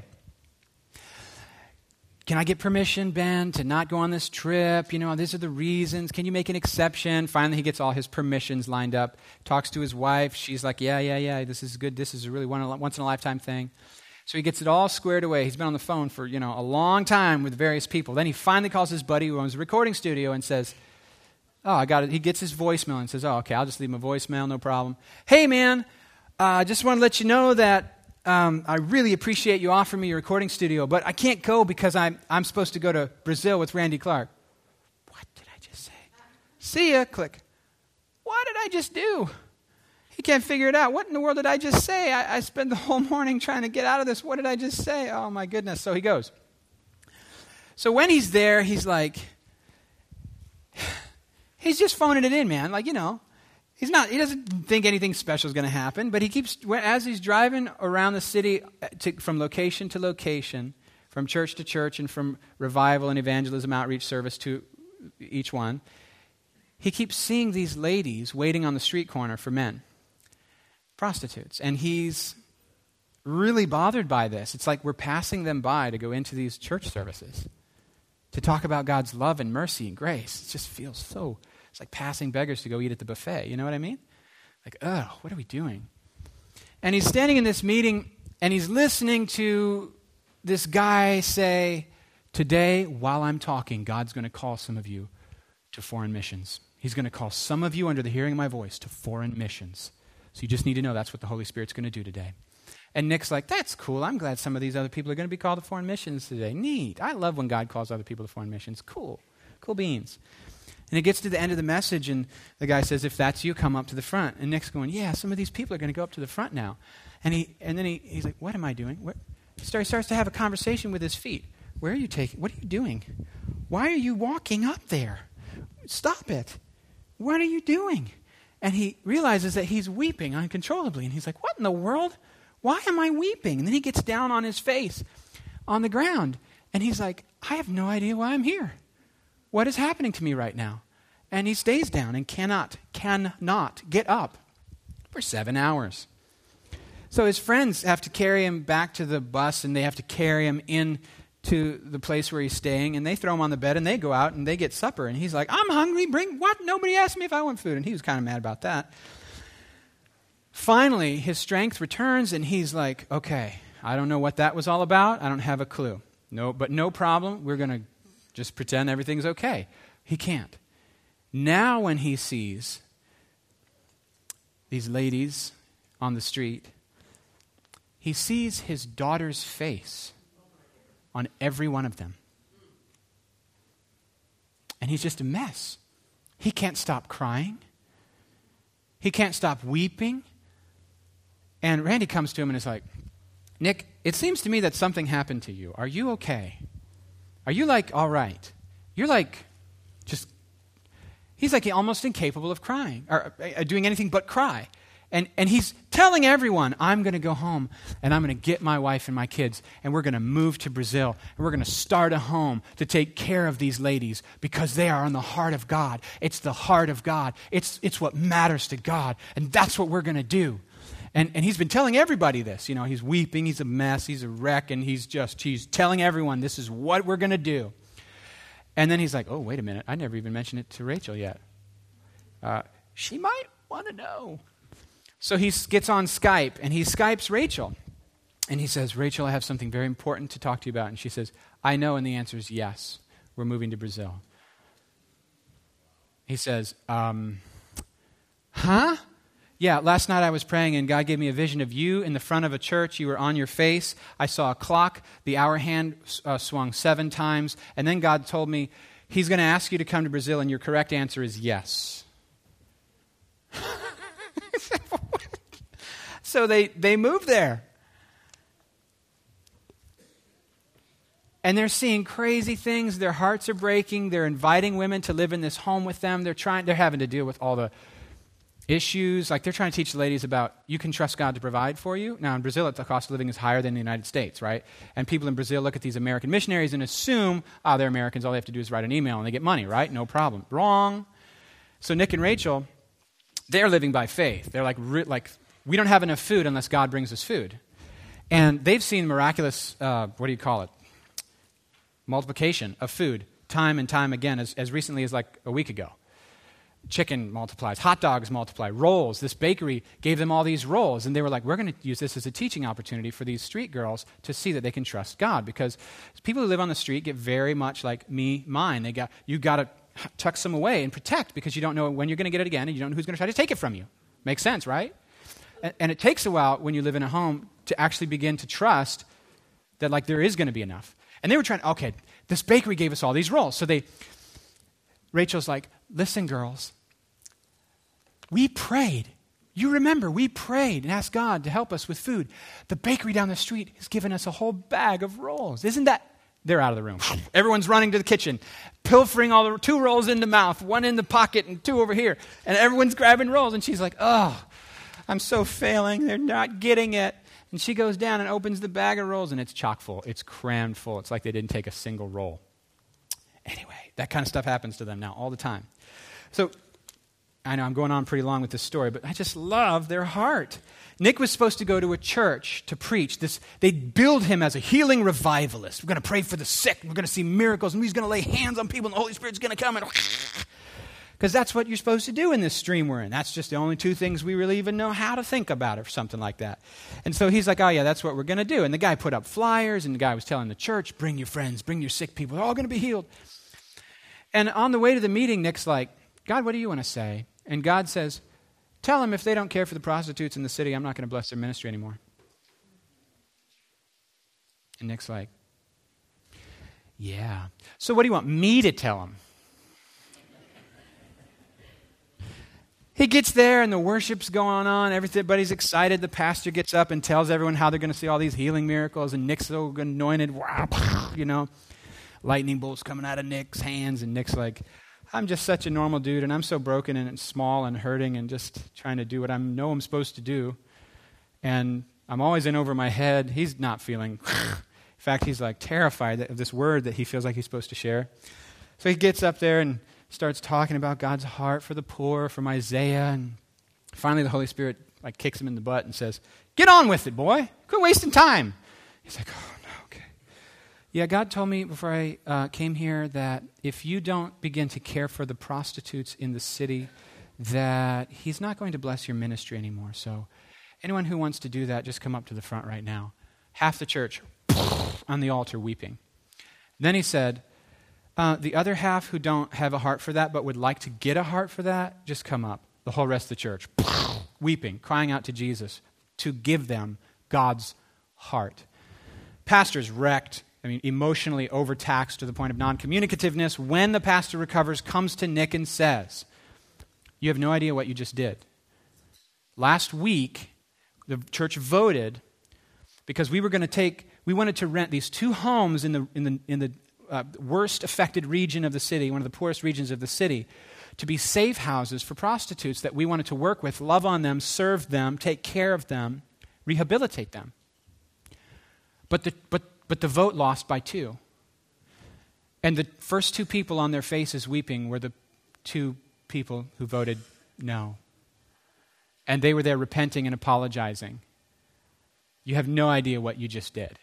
can I get permission, Ben, to not go on this trip? You know, these are the reasons. Can you make an exception? Finally, he gets all his permissions lined up, talks to his wife. She's like, yeah, yeah, yeah, this is good. This is a really one, once-in-a-lifetime thing. So he gets it all squared away. He's been on the phone for, you know, a long time with various people. Then he finally calls his buddy who owns a recording studio and says, oh, I got it. He gets his voicemail and says, oh, okay, I'll just leave him a voicemail, no problem. Hey, man, I uh, just want to let you know that Um, I really appreciate you offering me your recording studio, but I can't go because I'm, I'm supposed to go to Brazil with Randy Clark. What did I just say? See ya, click. What did I just do? He can't figure it out. What in the world did I just say? I, I spent the whole morning trying to get out of this. What did I just say? Oh, my goodness. So he goes. So when he's there, he's like, he's just phoning it in, man. Like, you know. He's not, he doesn't think anything special is going to happen, but he keeps, as he's driving around the city to, from location to location, from church to church, and from revival and evangelism outreach service to each one, he keeps seeing these ladies waiting on the street corner for men, prostitutes. And he's really bothered by this. It's like we're passing them by to go into these church services to talk about God's love and mercy and grace. It just feels so... It's like passing beggars to go eat at the buffet. You know what I mean? Like, oh, what are we doing? And he's standing in this meeting, and he's listening to this guy say, today, while I'm talking, God's going to call some of you to foreign missions. He's going to call some of you under the hearing of my voice to foreign missions. So you just need to know that's what the Holy Spirit's going to do today. And Nick's like, that's cool. I'm glad some of these other people are going to be called to foreign missions today. Neat. I love when God calls other people to foreign missions. Cool. Cool beans. And it gets to the end of the message, and the guy says, if that's you, come up to the front. And Nick's going, yeah, some of these people are going to go up to the front now. And he, and then he, he's like, what am I doing? What? He starts to have a conversation with his feet. Where are you taking? What are you doing? Why are you walking up there? Stop it. What are you doing? And he realizes that he's weeping uncontrollably. And he's like, what in the world? Why am I weeping? And then he gets down on his face on the ground. And he's like, I have no idea why I'm here. What is happening to me right now? And he stays down and cannot, cannot get up for seven hours. So his friends have to carry him back to the bus, and they have to carry him in to the place where he's staying, and they throw him on the bed, and they go out, and they get supper. And he's like, I'm hungry, bring what? Nobody asked me if I want food. And he was kind of mad about that. Finally, his strength returns, and he's like, okay, I don't know what that was all about. I don't have a clue. No, but no problem. We're going to just pretend everything's okay. He can't. Now when he sees these ladies on the street, he sees his daughter's face on every one of them. And he's just a mess. He can't stop crying. He can't stop weeping. And Randy comes to him and is like, Nick, it seems to me that something happened to you. Are you okay? Are you like, all right? You're like, just, he's like almost incapable of crying, or uh, doing anything but cry. And and he's telling everyone, I'm going to go home, and I'm going to get my wife and my kids, and we're going to move to Brazil, and we're going to start a home to take care of these ladies because they are on the heart of God. It's the heart of God. It's it's what matters to God, and that's what we're going to do. And and he's been telling everybody this. You know, he's weeping, he's a mess, he's a wreck, and he's just, he's telling everyone this is what we're going to do. And then he's like, oh, wait a minute, I never even mentioned it to Rachel yet. Uh, she might want to know. So he gets on Skype, and he Skypes Rachel. And he says, Rachel, I have something very important to talk to you about. And she says, I know, and the answer is yes. We're moving to Brazil. He says, um, huh? Yeah, last night I was praying and God gave me a vision of you in the front of a church. You were on your face. I saw a clock. The hour hand uh, swung seven times. And then God told me, he's going to ask you to come to Brazil, and your correct answer is yes. So they, they moved there. And they're seeing crazy things. Their hearts are breaking. They're inviting women to live in this home with them. They're trying, they're having to deal with all the issues. Like they're trying to teach the ladies about you can trust God to provide for you. Now in Brazil, the cost of living is higher than the United States, right? And people in Brazil look at these American missionaries and assume, oh, they're Americans. All they have to do is write an email and they get money, right? No problem. Wrong. So Nick and Rachel, they're living by faith. They're like, like we don't have enough food unless God brings us food. And they've seen miraculous, uh, what do you call it? Multiplication of food time and time again, as, as recently as like a week ago. Chicken multiplies, hot dogs multiply, rolls. This bakery gave them all these rolls, and they were like, we're going to use this as a teaching opportunity for these street girls to see that they can trust God, because people who live on the street get very much like me, mine. They got you got to tuck some away and protect, because you don't know when you're going to get it again, and you don't know who's going to try to take it from you. Makes sense, right? And, and it takes a while when you live in a home to actually begin to trust that like there is going to be enough. And they were trying, okay, this bakery gave us all these rolls. So they, Rachel's like, listen, girls, we prayed. You remember, we prayed and asked God to help us with food. The bakery down the street has given us a whole bag of rolls. Isn't that? They're out of the room. Everyone's running to the kitchen, pilfering all the two rolls in the mouth, one in the pocket and two over here. And everyone's grabbing rolls. And she's like, oh, I'm so failing. They're not getting it. And she goes down and opens the bag of rolls, and it's chock full. It's crammed full. It's like they didn't take a single roll. Anyway, that kind of stuff happens to them now all the time. So I know I'm going on pretty long with this story, but I just love their heart. Nick was supposed to go to a church to preach. This, they billed him as a healing revivalist. We're going to pray for the sick. We're going to see miracles, and he's going to lay hands on people, and the Holy Spirit's going to come. And because that's what you're supposed to do in this stream we're in. That's just the only two things we really even know how to think about or something like that. And so he's like, oh yeah, that's what we're going to do. And the guy put up flyers, and the guy was telling the church, bring your friends, bring your sick people. They're all going to be healed. And on the way to the meeting, Nick's like, God, what do you want to say? And God says, tell them if they don't care for the prostitutes in the city, I'm not going to bless their ministry anymore. And Nick's like, yeah. So what do you want me to tell them? He gets there and the worship's going on. Everybody's excited. The pastor gets up and tells everyone how they're going to see all these healing miracles. And Nick's so anointed. Wow, you know, lightning bolts coming out of Nick's hands. And Nick's like, I'm just such a normal dude. And I'm so broken and small and hurting and just trying to do what I know I'm supposed to do. And I'm always in over my head. He's not feeling, in fact, he's like terrified of this word that he feels like he's supposed to share. So he gets up there and starts talking about God's heart for the poor, from Isaiah, and finally the Holy Spirit like kicks him in the butt and says, get on with it, boy. Quit wasting time. He's like, oh, no, okay. Yeah, God told me before I uh, came here that if you don't begin to care for the prostitutes in the city, that he's not going to bless your ministry anymore. So anyone who wants to do that, just come up to the front right now. Half the church on the altar weeping. Then he said, Uh, the other half who don't have a heart for that but would like to get a heart for that, just come up. The whole rest of the church, weeping, crying out to Jesus to give them God's heart. Pastor's wrecked, I mean, emotionally overtaxed to the point of non-communicativeness. When the pastor recovers, comes to Nick and says, you have no idea what you just did. Last week, the church voted because we were going to take, we wanted to rent these two homes in the in the in the Uh, worst affected region of the city, one of the poorest regions of the city, to be safe houses for prostitutes that we wanted to work with, love on them, serve them, take care of them, rehabilitate them. But the, but, but the vote lost by two. And the first two people on their faces weeping were the two people who voted no. And they were there repenting and apologizing. You have no idea what you just did.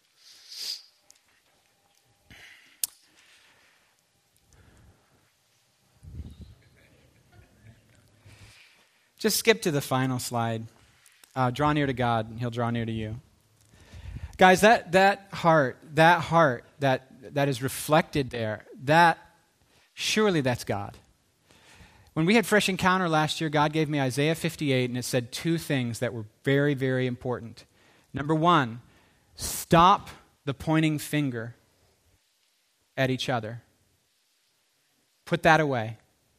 Just skip to the final slide. Uh, draw near to God, and he'll draw near to you. Guys, that that heart, that heart that that is reflected there, that surely that's God. When we had Fresh Encounter last year, God gave me Isaiah fifty-eight, and it said two things that were very, very important. Number one, stop the pointing finger at each other. Put that away.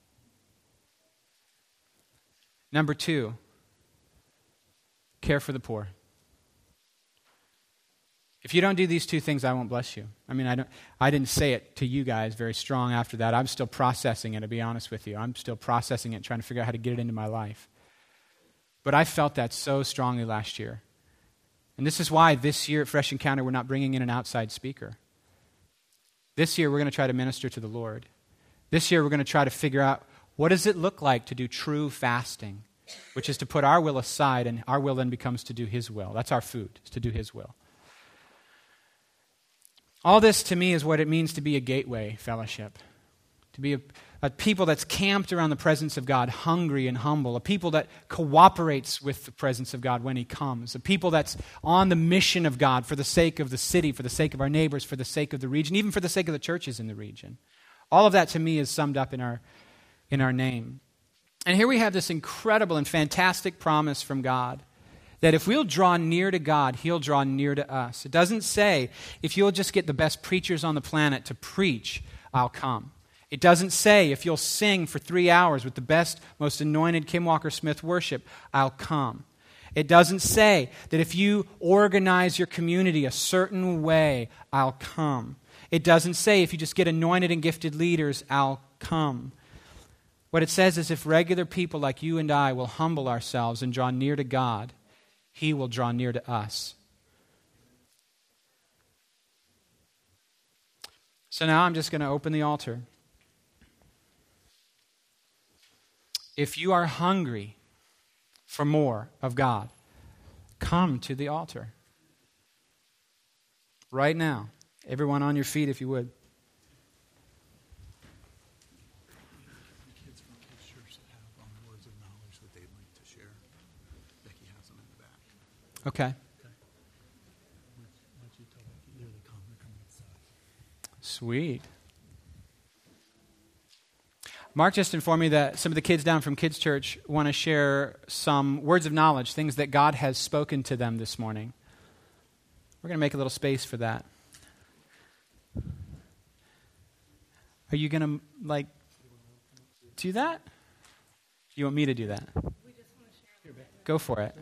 Number two, care for the poor. If you don't do these two things, I won't bless you. I mean, I don't. I didn't say it to you guys very strong after that. I'm still processing it, to be honest with you. I'm still processing it and trying to figure out how to get it into my life. But I felt that so strongly last year. And this is why this year at Fresh Encounter, we're not bringing in an outside speaker. This year, we're going to try to minister to the Lord. This year, we're going to try to figure out, what does it look like to do true fasting, which is to put our will aside, and our will then becomes to do His will. That's our food, is to do His will. All this, to me, is what it means to be a gateway fellowship, to be a, a people that's camped around the presence of God, hungry and humble, a people that cooperates with the presence of God when He comes, a people that's on the mission of God for the sake of the city, for the sake of our neighbors, for the sake of the region, even for the sake of the churches in the region. All of that, to me, is summed up in our, in our name. And here we have this incredible and fantastic promise from God that if we'll draw near to God, He'll draw near to us. It doesn't say, if you'll just get the best preachers on the planet to preach, I'll come. It doesn't say, if you'll sing for three hours with the best, most anointed Kim Walker-Smith worship, I'll come. It doesn't say that if you organize your community a certain way, I'll come. It doesn't say, if you just get anointed and gifted leaders, I'll come. What it says is, if regular people like you and I will humble ourselves and draw near to God, He will draw near to us. So now I'm just going to open the altar. If you are hungry for more of God, come to the altar. Right now. Everyone on your feet, if you would. Kids from Kids Church that have um, words of knowledge that they'd like to share. Becky has them in the back. Okay. Okay. Why don't you tell Becky? There they come. They're coming inside. Sweet. Mark just informed me that some of the kids down from Kids Church want to share some words of knowledge, things that God has spoken to them this morning. We're going to make a little space for that. Are you going to, like, do that? You want me to do that? We just want to share. Go for it.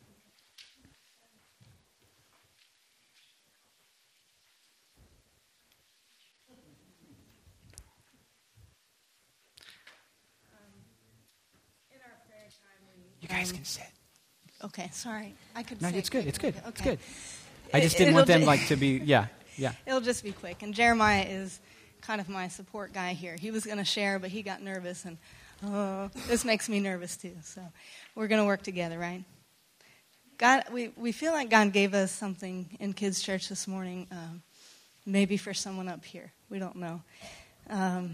You guys can sit. Okay, sorry. I could No, say it's good. quick. It's good. Okay. It's good. I just didn't It'll want them, be- like, to be, yeah, yeah. It'll just be quick. And Jeremiah is kind of my support guy here. He was going to share, but he got nervous, and oh, this makes me nervous too. So we're going to work together, right? God, we, we feel like God gave us something in Kids Church this morning, um, maybe for someone up here. We don't know. Um,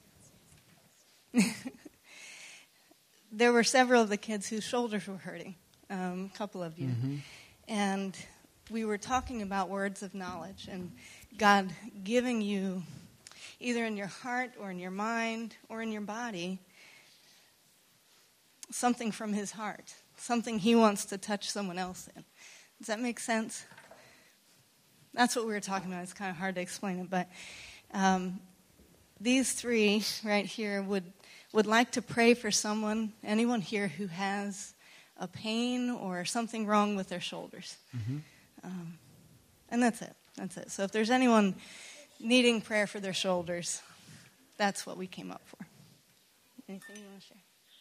there were several of the kids whose shoulders were hurting, um, a couple of you. Mm-hmm. And we were talking about words of knowledge and God giving you, either in your heart or in your mind or in your body, something from His heart, something He wants to touch someone else in. Does that make sense? That's what we were talking about. It's kind of hard to explain it, but um, these three right here would would like to pray for someone, anyone here who has a pain or something wrong with their shoulders. Mm-hmm. Um, and that's it. That's it. So if there's anyone needing prayer for their shoulders, that's what we came up for. Anything you want to share?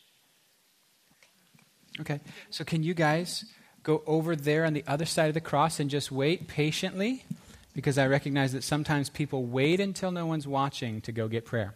Okay. So can you guys go over there on the other side of the cross and just wait patiently? Because I recognize that sometimes people wait until no one's watching to go get prayer.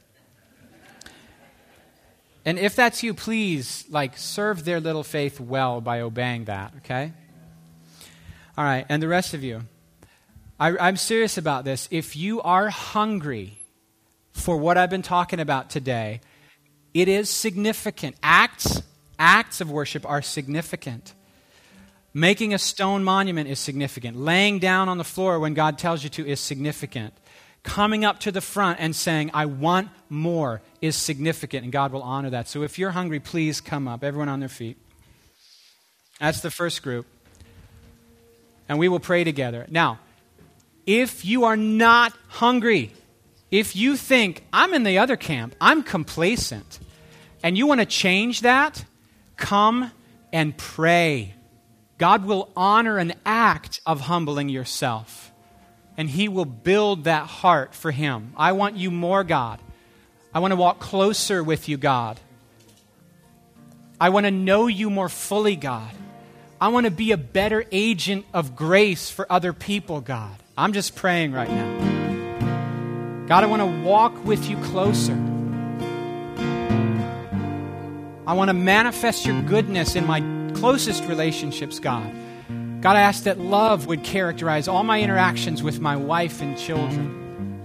And if that's you, please, like, serve their little faith well by obeying that, okay? All right, and the rest of you, I, I'm serious about this. If you are hungry for what I've been talking about today, it is significant. Acts, acts of worship are significant. Making a stone monument is significant. Laying down on the floor when God tells you to is significant. coming up to the front and saying, I want more, is significant, and God will honor that. So if you're hungry, please come up. Everyone on their feet. That's the first group. And we will pray together. Now, if you are not hungry, if you think, I'm in the other camp, I'm complacent, and you want to change that, come and pray. God will honor an act of humbling yourself, and He will build that heart for Him. I want you more, God. I want to walk closer with you, God. I want to know you more fully, God. I want to be a better agent of grace for other people, God. I'm just praying right now. God, I want to walk with you closer. I want to manifest your goodness in my closest relationships, God. God, I ask that love would characterize all my interactions with my wife and children.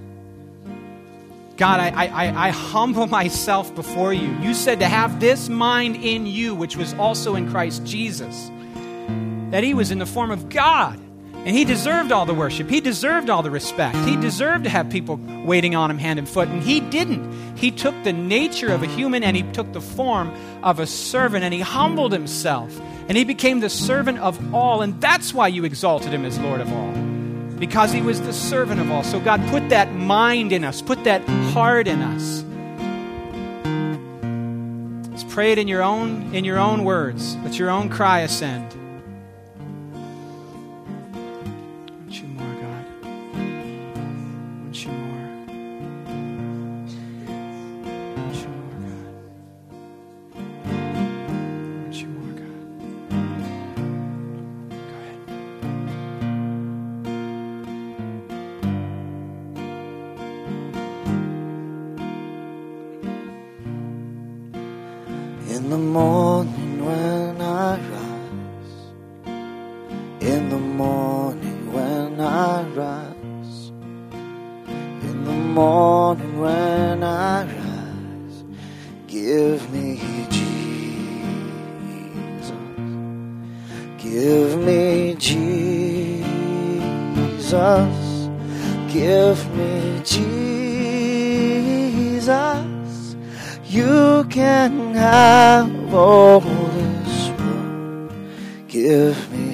God, I, I, I humble myself before you. You said to have this mind in you, which was also in Christ Jesus. That He was in the form of God. And He deserved all the worship. He deserved all the respect. He deserved to have people waiting on Him hand and foot. And He didn't. He took the nature of a human and He took the form of a servant and He humbled Himself. And He became the servant of all. And that's why you exalted Him as Lord of all. Because He was the servant of all. So God, put that mind in us. Put that heart in us. Let's pray it in your own, in your own words. Let your own cry ascend. In the morning when I rise, in the morning when I rise, in the morning when I rise, give me Jesus, give me Jesus, give me Jesus. You can have all this world. Give me